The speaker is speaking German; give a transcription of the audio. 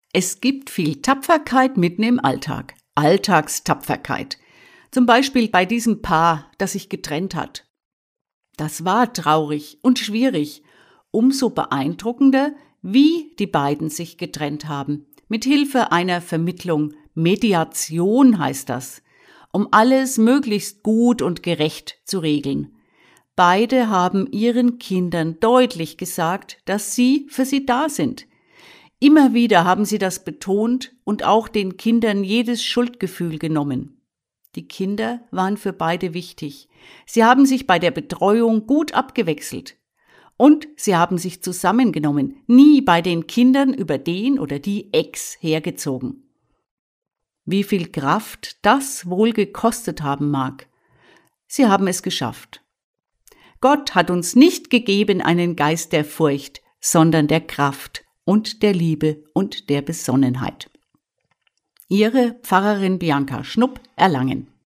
Es gibt viel Tapferkeit mitten im Alltag. Alltagstapferkeit. Zum Beispiel bei diesem Paar, das sich getrennt hat. Das war traurig und schwierig. Umso beeindruckender, wie die beiden sich getrennt haben. Mit Hilfe einer Vermittlung. Mediation heißt das. Um alles möglichst gut und gerecht zu regeln. Beide haben ihren Kindern deutlich gesagt, dass sie für sie da sind. Immer wieder haben sie das betont und auch den Kindern jedes Schuldgefühl genommen. Die Kinder waren für beide wichtig. Sie haben sich bei der Betreuung gut abgewechselt. Und sie haben sich zusammengenommen, nie bei den Kindern über den oder die Ex hergezogen. Wie viel Kraft das wohl gekostet haben mag. Sie haben es geschafft. Gott hat uns nicht gegeben einen Geist der Furcht, sondern der Kraft und der Liebe und der Besonnenheit. Ihre Pfarrerin Bianca Schnupp, Erlangen.